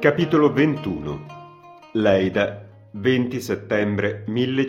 Capitolo 21. Leida, 20 settembre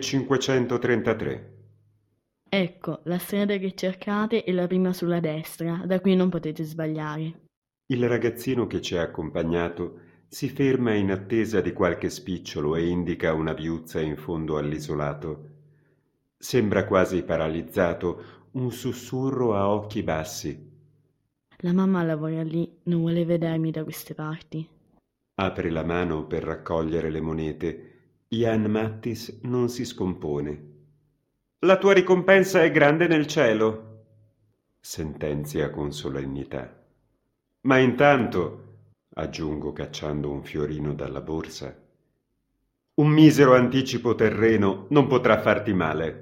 1533. Ecco, la strada che cercate è la prima sulla destra, da qui non potete sbagliare. Il ragazzino che ci ha accompagnato si ferma in attesa di qualche spicciolo e indica una viuzza in fondo all'isolato. Sembra quasi paralizzato, un sussurro a occhi bassi. La mamma lavora lì, non vuole vedermi da queste parti. Apre la mano per raccogliere le monete. Jan Mattis non si scompone. La tua ricompensa è grande nel cielo, sentenzia con solennità. Ma intanto, aggiungo cacciando un fiorino dalla borsa, un misero anticipo terreno non potrà farti male.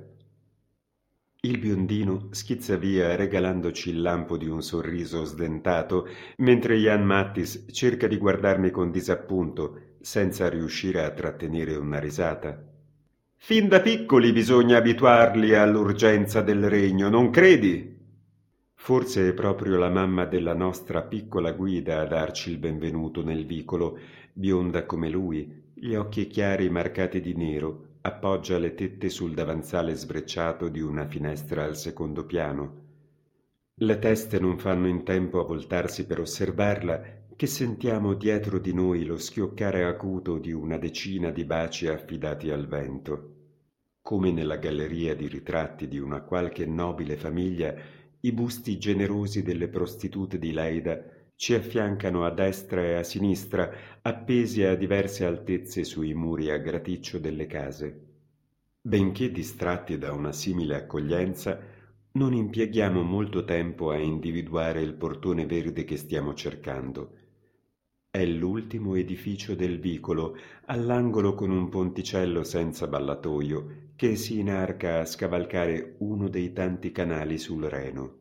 Il biondino schizza via regalandoci il lampo di un sorriso sdentato, mentre Jan Mattis cerca di guardarmi con disappunto, senza riuscire a trattenere una risata. Fin da piccoli bisogna abituarli all'urgenza del regno, non credi? Forse è proprio la mamma della nostra piccola guida a darci il benvenuto nel vicolo, bionda come lui, gli occhi chiari marcati di nero, appoggia le tette sul davanzale sbrecciato di una finestra al secondo piano. Le teste non fanno in tempo a voltarsi per osservarla, che sentiamo dietro di noi lo schioccare acuto di una decina di baci affidati al vento. Come nella galleria di ritratti di una qualche nobile famiglia, i busti generosi delle prostitute di Leida ci affiancano a destra e a sinistra, appesi a diverse altezze sui muri a graticcio delle case. Benché distratti da una simile accoglienza, non impieghiamo molto tempo a individuare il portone verde che stiamo cercando. È l'ultimo edificio del vicolo, all'angolo con un ponticello senza ballatoio, che si inarca a scavalcare uno dei tanti canali sul Reno.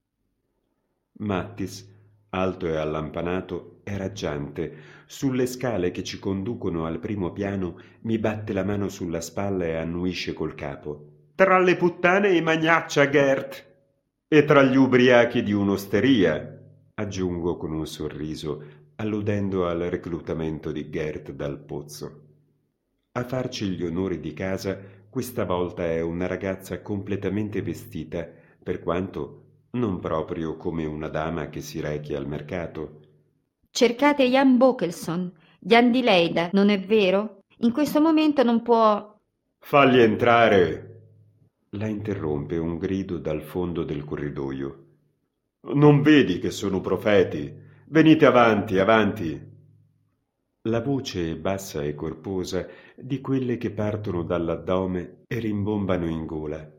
Mattis, alto e allampanato, è raggiante. Sulle scale che ci conducono al primo piano mi batte la mano sulla spalla e annuisce col capo. Tra le puttane e magnaccia, Gert! E tra gli ubriachi di un'osteria, aggiungo con un sorriso, alludendo al reclutamento di Gert dal pozzo. A farci gli onori di casa questa volta è una ragazza completamente vestita, per quanto non proprio come una dama che si rechi al mercato. Cercate Jan Bokelson, Jan di Leida, non è vero? In questo momento non può... Fagli entrare! La interrompe un grido dal fondo del corridoio. Non vedi che sono profeti? Venite avanti, avanti! La voce bassa e corposa di quelle che partono dall'addome e rimbombano in gola.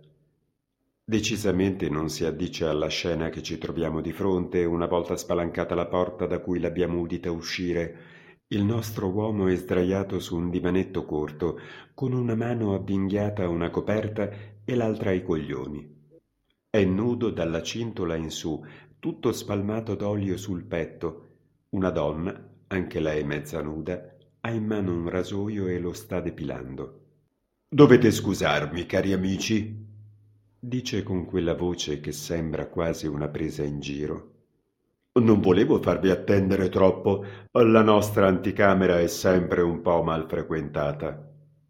Decisamente non si addice alla scena che ci troviamo di fronte una volta spalancata la porta da cui l'abbiamo udita uscire. Il nostro uomo è sdraiato su un divanetto corto, con una mano avvinghiata a una coperta e l'altra ai coglioni. È nudo dalla cintola in su, tutto spalmato d'olio sul petto. Una donna, anche lei mezza nuda, ha in mano un rasoio e lo sta depilando. «Dovete scusarmi, cari amici», dice con quella voce che sembra quasi una presa in giro. «Non volevo farvi attendere troppo, la nostra anticamera è sempre un po' mal frequentata».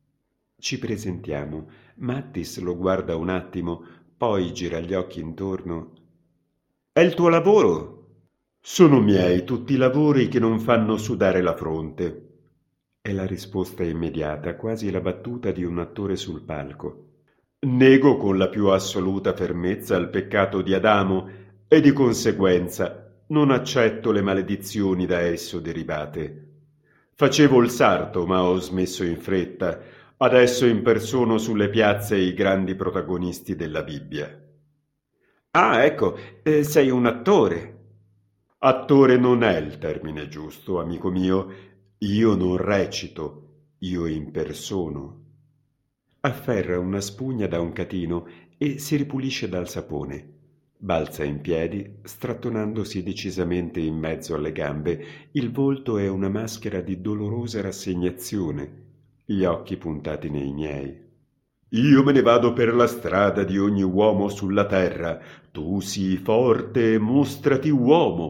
Ci presentiamo. Mattis lo guarda un attimo, poi gira gli occhi intorno. «È il tuo lavoro?» «Sono miei tutti i lavori che non fanno sudare la fronte». È la risposta immediata, quasi la battuta di un attore sul palco. «Nego con la più assoluta fermezza il peccato di Adamo e di conseguenza non accetto le maledizioni da esso derivate. Facevo il sarto, ma ho smesso in fretta. Adesso impersono sulle piazze i grandi protagonisti della Bibbia». «Ah, ecco, sei un attore». «Attore non è il termine giusto, amico mio. Io non recito, io impersono». Afferra una spugna da un catino e si ripulisce dal sapone. Balza in piedi, strattonandosi decisamente in mezzo alle gambe. Il volto è una maschera di dolorosa rassegnazione, gli occhi puntati nei miei. «Io me ne vado per la strada di ogni uomo sulla terra. Tu sii forte e mostrati uomo.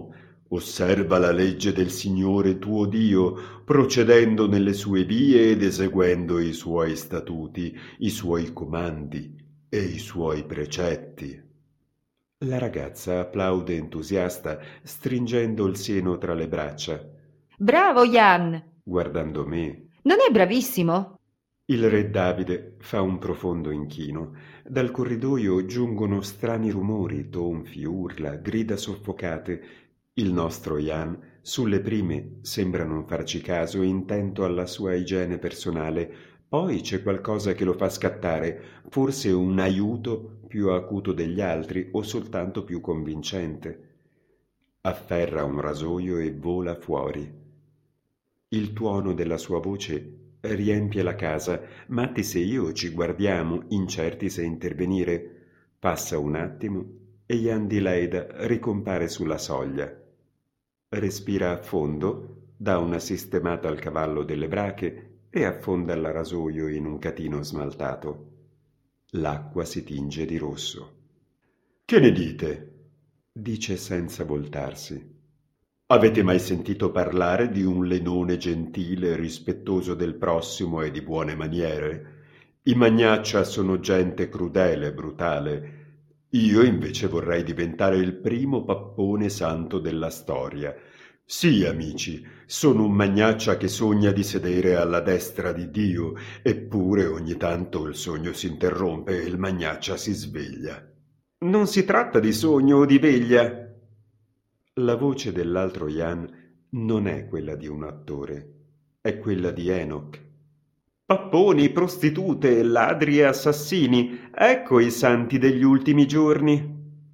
Osserva la legge del Signore tuo Dio, procedendo nelle sue vie ed eseguendo i suoi statuti, i suoi comandi e i suoi precetti. La ragazza applaude entusiasta, stringendo il seno tra le braccia. Bravo, Jan! Guardando me. Non è bravissimo? Il re Davide fa un profondo inchino. Dal corridoio giungono strani rumori, tonfi, urla, grida soffocate. Il nostro Jan, sulle prime, sembra non farci caso, intento alla sua igiene personale. Poi c'è qualcosa che lo fa scattare, forse un aiuto più acuto degli altri o soltanto più convincente. Afferra un rasoio e vola fuori. Il tuono della sua voce riempie la casa. Mattis e io ci guardiamo, incerti se intervenire. Passa un attimo e Jan di Leida ricompare sulla soglia. Respira a fondo, dà una sistemata al cavallo delle brache e affonda il rasoio in un catino smaltato. L'acqua si tinge di rosso. «Che ne dite?» dice senza voltarsi. «Avete mai sentito parlare di un lenone gentile, rispettoso del prossimo e di buone maniere? I Magnaccia sono gente crudele, brutale. Io invece vorrei diventare il primo pappone santo della storia. Sì, amici, sono un Magnaccia che sogna di sedere alla destra di Dio, eppure ogni tanto il sogno si interrompe e il Magnaccia si sveglia». «Non si tratta di sogno o di veglia». La voce dell'altro Jan non è quella di un attore, è quella di Enoch. «Papponi, prostitute, ladri e assassini, ecco i santi degli ultimi giorni».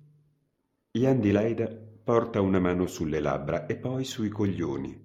Jan di Leida porta una mano sulle labbra e poi sui coglioni.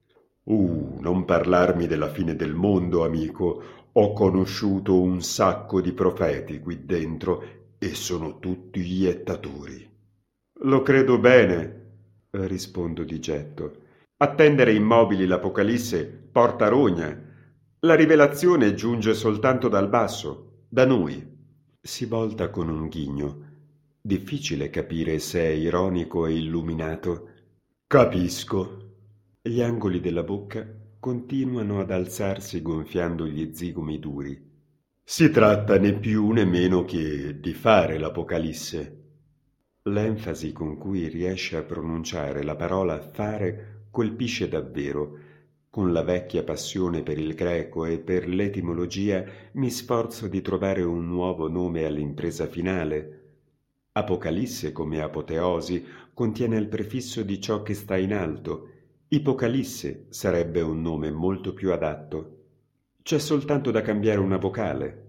Non parlarmi della fine del mondo, amico. Ho conosciuto un sacco di profeti qui dentro e sono tutti iettatori». «Lo credo bene», rispondo di getto. «Attendere immobili l'Apocalisse porta rogna. La rivelazione giunge soltanto dal basso, da noi». Si volta con un ghigno. Difficile capire se è ironico e illuminato. «Capisco». Gli angoli della bocca continuano ad alzarsi gonfiando gli zigomi duri. «Si tratta né più né meno che di fare l'Apocalisse». L'enfasi con cui riesce a pronunciare la parola fare colpisce davvero. Con la vecchia passione per il greco e per l'etimologia mi sforzo di trovare un nuovo nome all'impresa finale. Apocalisse, come apoteosi, contiene il prefisso di ciò che sta in alto. Ipocalisse sarebbe un nome molto più adatto. C'è soltanto da cambiare una vocale.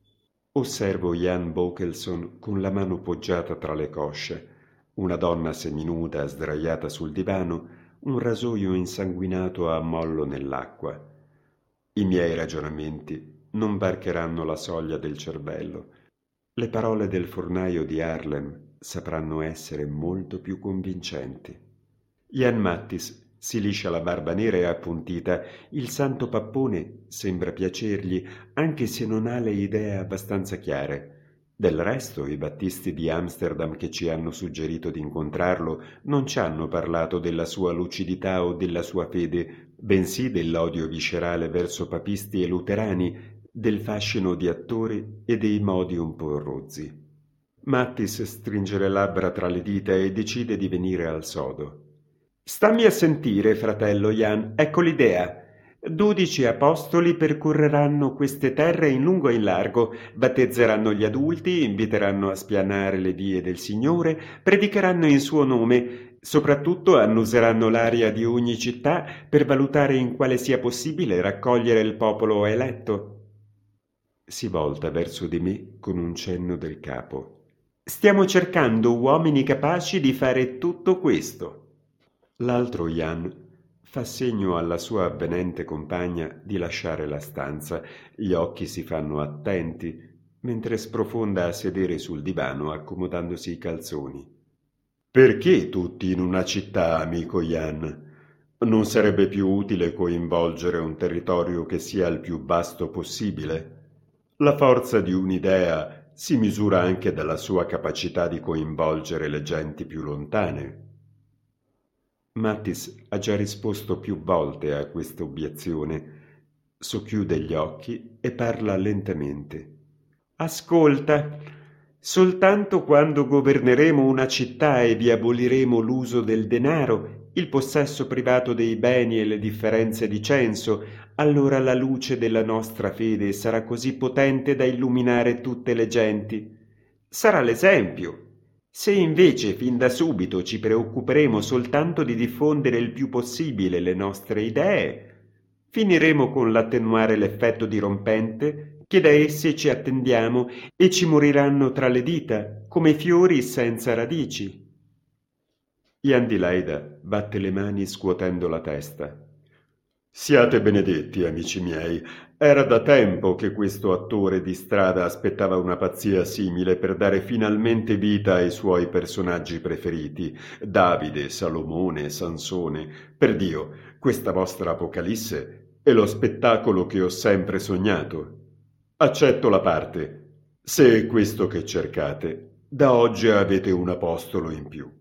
Osservo Jan Bokelson con la mano poggiata tra le cosce, una donna seminuda sdraiata sul divano, un rasoio insanguinato a mollo nell'acqua. I miei ragionamenti non varcheranno la soglia del cervello. Le parole del fornaio di Harlem sapranno essere molto più convincenti. Jan Mattis si liscia la barba nera e appuntita. Il santo pappone sembra piacergli, anche se non ha le idee abbastanza chiare. Del resto, i battisti di Amsterdam che ci hanno suggerito di incontrarlo non ci hanno parlato della sua lucidità o della sua fede, bensì dell'odio viscerale verso papisti e luterani, del fascino di attori e dei modi un po' rozzi. Mattis stringe le labbra tra le dita e decide di venire al sodo. «Stammi a sentire, fratello Jan, ecco l'idea. 12 apostoli percorreranno queste terre in lungo e in largo, battezzeranno gli adulti, inviteranno a spianare le vie del Signore, predicheranno in suo nome, soprattutto annuseranno l'aria di ogni città per valutare in quale sia possibile raccogliere il popolo eletto». Si volta verso di me con un cenno del capo. «Stiamo cercando uomini capaci di fare tutto questo». L'altro Jan fa segno alla sua avvenente compagna di lasciare la stanza. Gli occhi si fanno attenti, mentre sprofonda a sedere sul divano accomodandosi i calzoni. «Perché tutti in una città, amico Jan? Non sarebbe più utile coinvolgere un territorio che sia il più vasto possibile? La forza di un'idea si misura anche dalla sua capacità di coinvolgere le genti più lontane». Mattis ha già risposto più volte a questa obiezione. Socchiude gli occhi e parla lentamente. Ascolta, soltanto quando governeremo una città e vi aboliremo l'uso del denaro, il possesso privato dei beni e le differenze di censo, allora la luce della nostra fede sarà così potente da illuminare tutte le genti. Sarà l'esempio. Se invece fin da subito ci preoccuperemo soltanto di diffondere il più possibile le nostre idee, finiremo con l'attenuare l'effetto dirompente che da esse ci attendiamo e ci moriranno tra le dita, come fiori senza radici. Jan di Leyda batte le mani scuotendo la testa. Siate benedetti, amici miei. Era da tempo che questo attore di strada aspettava una pazzia simile per dare finalmente vita ai suoi personaggi preferiti, Davide, Salomone, Sansone. Per Dio, questa vostra Apocalisse è lo spettacolo che ho sempre sognato. Accetto la parte. Se è questo che cercate, da oggi avete un apostolo in più.